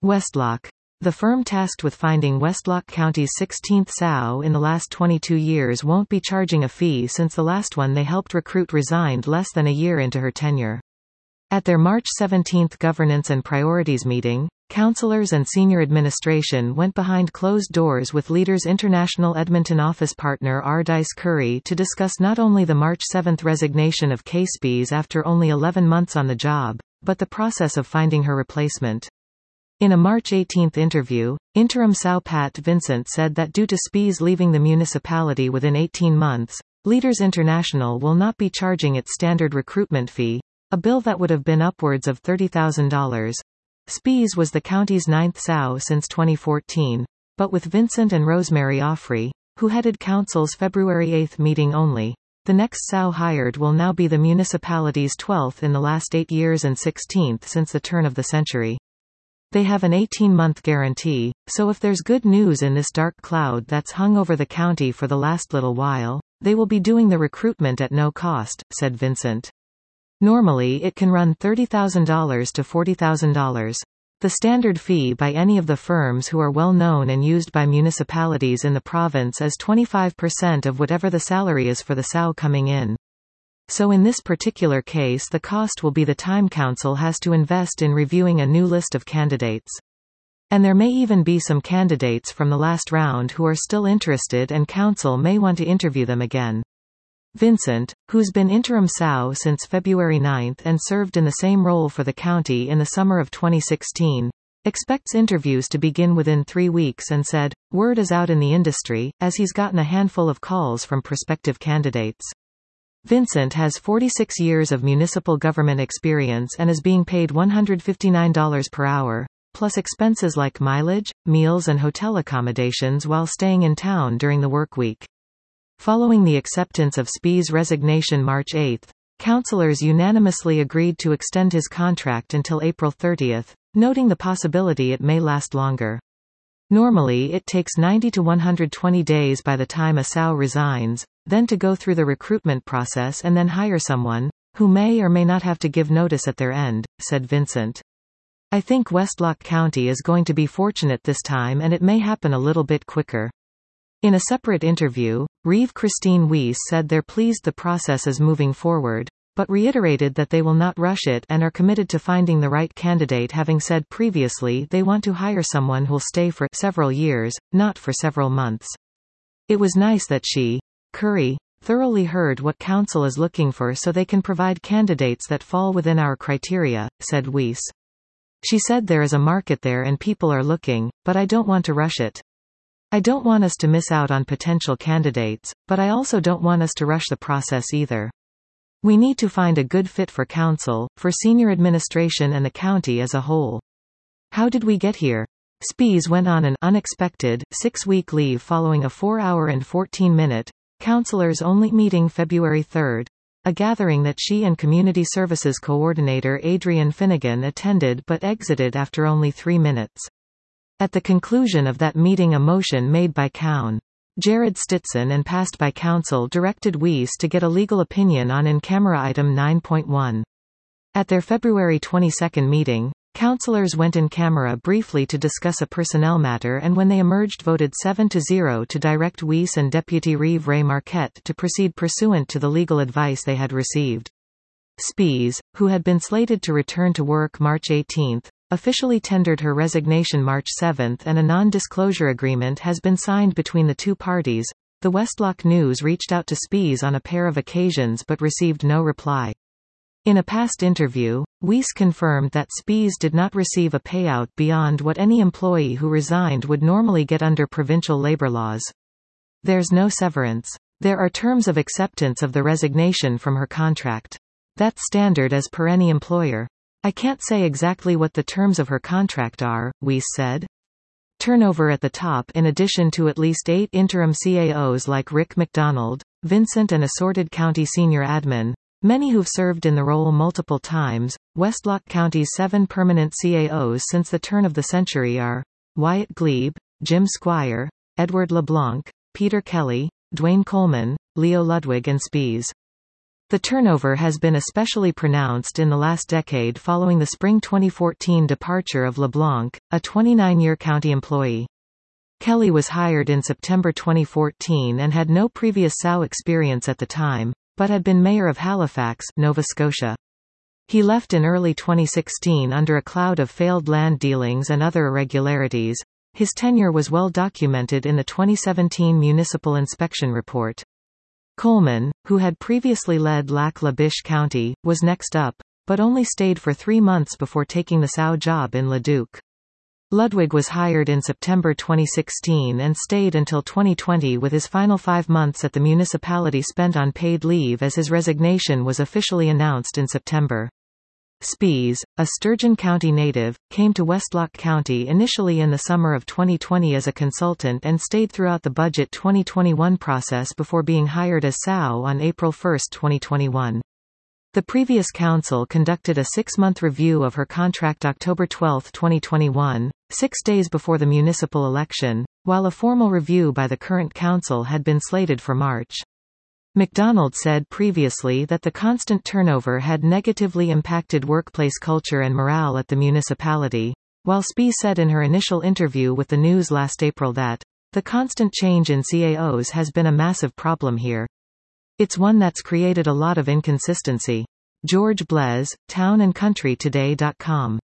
Westlock. The firm tasked with finding Westlock County's 16th sow in the last 22 years won't be charging a fee since the last one they helped recruit resigned less than a year into her tenure. At their March 17 Governance and Priorities meeting, councilors and senior administration went behind closed doors with Leaders International Edmonton office partner Ardice Curry to discuss not only the March 7 resignation of Kay Spies after only 11 months on the job, but the process of finding her replacement. In a March 18 interview, interim sow Pat Vincent said that due to Spies leaving the municipality within 18 months, Leaders International will not be charging its standard recruitment fee, a bill that would have been upwards of $30,000. Spies was the county's 9th sow since 2014, but with Vincent and Rosemary Offrey, who headed council's February 8 meeting only, the next sow hired will now be the municipality's 12th in the last 8 years and 16th since the turn of the century. They have an 18-month guarantee, so if there's good news in this dark cloud that's hung over the county for the last little while, they will be doing the recruitment at no cost, said Vincent. Normally it can run $30,000 to $40,000. The standard fee by any of the firms who are well known and used by municipalities in the province is 25% of whatever the salary is for the sow coming in. So in this particular case the cost will be the time council has to invest in reviewing a new list of candidates. And there may even be some candidates from the last round who are still interested and council may want to interview them again. Vincent, who's been interim sow since February 9 and served in the same role for the county in the summer of 2016, expects interviews to begin within 3 weeks and said, "Word is out in the industry," as he's gotten a handful of calls from prospective candidates. Vincent has 46 years of municipal government experience and is being paid $159 per hour, plus expenses like mileage, meals and hotel accommodations while staying in town during the work week. Following the acceptance of Spies' resignation March 8, councilors unanimously agreed to extend his contract until April 30, noting the possibility it may last longer. Normally it takes 90 to 120 days by the time a sow resigns, then to go through the recruitment process and then hire someone, who may or may not have to give notice at their end, said Vincent. I think Westlock County is going to be fortunate this time and it may happen a little bit quicker. In a separate interview, Reeve Christine Weiss said they're pleased the process is moving forward, but reiterated that they will not rush it and are committed to finding the right candidate, having said previously they want to hire someone who'll stay for several years, not for several months. It was nice that she, Curry, thoroughly heard what council is looking for so they can provide candidates that fall within our criteria, said Weiss. She said there is a market there and people are looking, but I don't want to rush it. I don't want us to miss out on potential candidates, but I also don't want us to rush the process either. We need to find a good fit for council, for senior administration and the county as a whole. How did we get here? Spies went on an unexpected 6-week leave following a 4-hour and 14-minute councilors only meeting February 3, a gathering that she and Community Services Coordinator Adrian Finnegan attended but exited after only 3 minutes. At the conclusion of that meeting, a motion made by Coun. Jared Stitson and passed by council directed Weiss to get a legal opinion on in-camera item 9.1. At their February 22 meeting, councilors went in camera briefly to discuss a personnel matter and when they emerged voted 7-0 to direct Weiss and Deputy Reeve Ray Marquette to proceed pursuant to the legal advice they had received. Spies, who had been slated to return to work March 18, officially tendered her resignation March 7 and a non-disclosure agreement has been signed between the two parties. The Westlock News reached out to Spies on a pair of occasions but received no reply. In a past interview, Weiss confirmed that Spies did not receive a payout beyond what any employee who resigned would normally get under provincial labor laws. There's no severance. There are terms of acceptance of the resignation from her contract. That's standard as per any employer. I can't say exactly what the terms of her contract are, Weiss said. Turnover at the top. In addition to at least 8 interim CAOs like Rick McDonald, Vincent and assorted county senior admin, many who've served in the role multiple times, Westlock County's 7 permanent CAOs since the turn of the century are Wyatt Glebe, Jim Squire, Edward LeBlanc, Peter Kelly, Dwayne Coleman, Leo Ludwig and Spies. The turnover has been especially pronounced in the last decade following the spring 2014 departure of LeBlanc, a 29-year county employee. Kelly was hired in September 2014 and had no previous SAO experience at the time, but had been mayor of Halifax, Nova Scotia. He left in early 2016 under a cloud of failed land dealings and other irregularities. His tenure was well documented in the 2017 Municipal Inspection Report. Coleman, who had previously led Lac-La Biche County, was next up, but only stayed for 3 months before taking the SAO job in Leduc. Ludwig was hired in September 2016 and stayed until 2020, with his final 5 months at the municipality spent on paid leave as his resignation was officially announced in September. Spies, a Sturgeon County native, came to Westlock County initially in the summer of 2020 as a consultant and stayed throughout the budget 2021 process before being hired as SAO on April 1, 2021. The previous council conducted a 6-month review of her contract October 12, 2021, 6 days before the municipal election, while a formal review by the current council had been slated for March. McDonald said previously that the constant turnover had negatively impacted workplace culture and morale at the municipality, while Spee said in her initial interview with the News last April that, "The constant change in CAOs has been a massive problem here. It's one that's created a lot of inconsistency." George Blaise, townandcountrytoday.com.